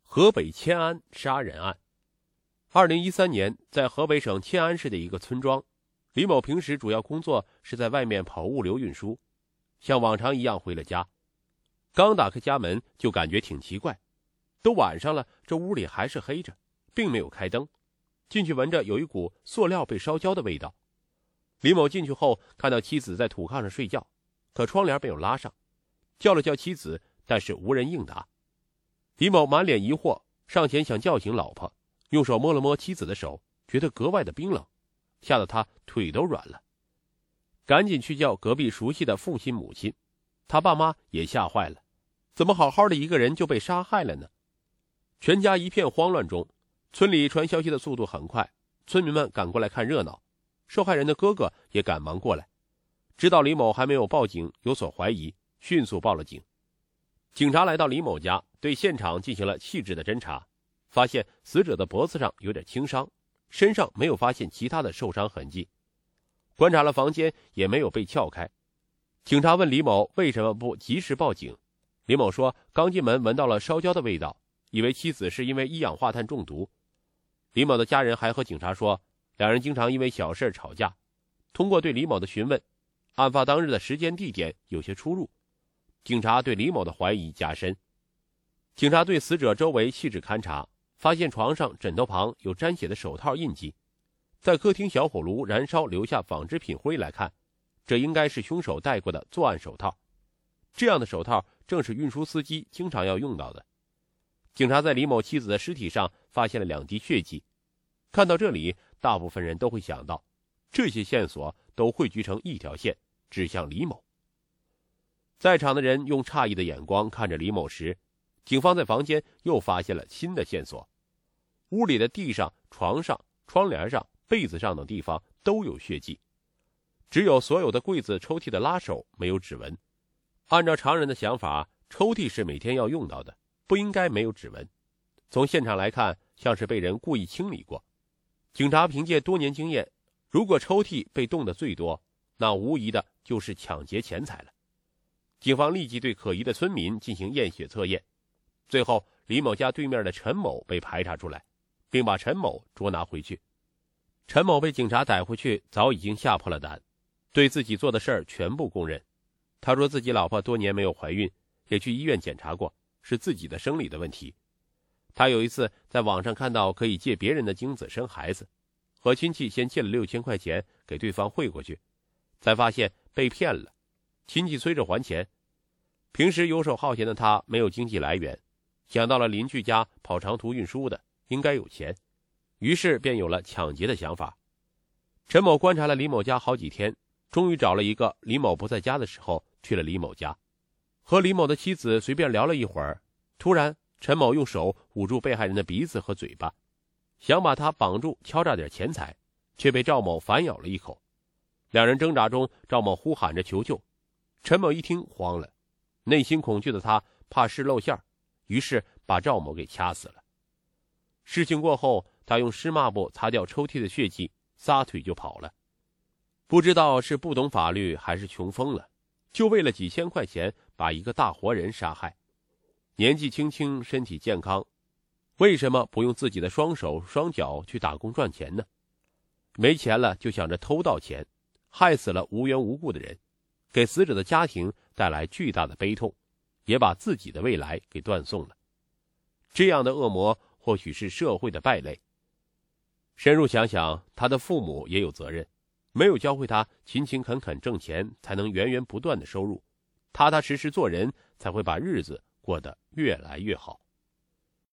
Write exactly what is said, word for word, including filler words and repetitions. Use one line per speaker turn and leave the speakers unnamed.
河北迁安杀人案。二零一三年，在河北省迁安市的一个村庄，李某平时主要工作是在外面跑物流运输，像往常一样回了家。刚打开家门就感觉挺奇怪，都晚上了，这屋里还是黑着，并没有开灯。进去闻着有一股塑料被烧焦的味道。李某进去后看到妻子在土炕上睡觉，可窗帘没有拉上，叫了叫妻子，但是无人应答。李某满脸疑惑，上前想叫醒老婆，用手摸了摸妻子的手，觉得格外的冰冷，吓得他腿都软了，赶紧去叫隔壁熟悉的父亲母亲。他爸妈也吓坏了，怎么好好的一个人就被杀害了呢？全家一片慌乱中，村里传消息的速度很快，村民们赶过来看热闹，受害人的哥哥也赶忙过来，知道李某还没有报警，有所怀疑，迅速报了警。警察来到李某家，对现场进行了细致的侦查，发现死者的脖子上有点轻伤，身上没有发现其他的受伤痕迹，观察了房间也没有被撬开。警察问李某为什么不及时报警，李某说刚进门闻到了烧焦的味道，以为妻子是因为一氧化碳中毒。李某的家人还和警察说，两人经常因为小事吵架。通过对李某的询问，案发当日的时间地点有些出入，警察对李某的怀疑加深。警察对死者周围细致勘查，发现床上枕头旁有沾血的手套印记，在客厅小火炉燃烧留下纺织品灰来看，这应该是凶手戴过的作案手套。这样的手套正是运输司机经常要用到的。警察在李某妻子的尸体上发现了两滴血迹。看到这里，大部分人都会想到，这些线索都汇聚成一条线，指向李某。在场的人用诧异的眼光看着李某时，警方在房间又发现了新的线索。屋里的地上、床上、窗帘上、被子上等地方都有血迹，只有所有的柜子、抽屉的拉手没有指纹。按照常人的想法，抽屉是每天要用到的，不应该没有指纹。从现场来看，像是被人故意清理过。警察凭借多年经验，如果抽屉被动的最多，那无疑的就是抢劫钱财了。警方立即对可疑的村民进行验血测验，最后李某家对面的陈某被排查出来，并把陈某捉拿回去。陈某被警察逮回去，早已经吓破了胆，对自己做的事儿全部供认。他说自己老婆多年没有怀孕，也去医院检查过，是自己的生理的问题。他有一次在网上看到可以借别人的精子生孩子，和亲戚先借了六千块钱给对方汇过去，才发现被骗了，亲戚催着还钱。平时游手好闲的他没有经济来源，想到了邻居家跑长途运输的应该有钱，于是便有了抢劫的想法。陈某观察了李某家好几天，终于找了一个李某不在家的时候去了李某家，和李某的妻子随便聊了一会儿，突然陈某用手捂住被害人的鼻子和嘴巴，想把他绑住敲诈点钱财，却被赵某反咬了一口。两人挣扎中，赵某呼喊着求救。陈某一听慌了，内心恐惧的他怕事露馅，于是把赵某给掐死了。事情过后，他用湿抹布擦掉抽屉的血迹，撒腿就跑了。不知道是不懂法律还是穷疯了，就为了几千块钱把一个大活人杀害。年纪轻轻，身体健康，为什么不用自己的双手双脚去打工赚钱呢？没钱了就想着偷盗钱，害死了无缘无故的人，给死者的家庭带来巨大的悲痛，也把自己的未来给断送了。这样的恶魔或许是社会的败类。深入想想，他的父母也有责任，没有教会他勤勤恳恳挣钱才能源源不断的收入，踏踏实实做人才会把日子过得越来越好。